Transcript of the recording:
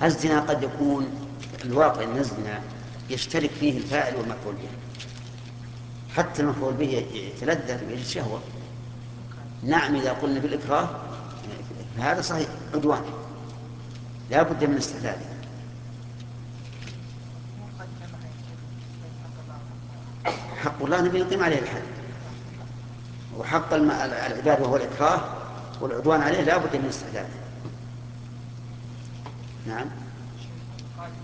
الزنا قد يكون الواقع أن الزنا يشترك فيه الفاعل والمفعول به، حتى المفعول به يتلذذ ويجد شهوة. نعم إذا قلنا بالإكراه فهذا صحيح عدوان لا بد من استحلاله. حق الله نبي نقيم عليه الحد، وحق العباد وهو الإكراه والعدوان عليه لا بد من استحلاله. نعم.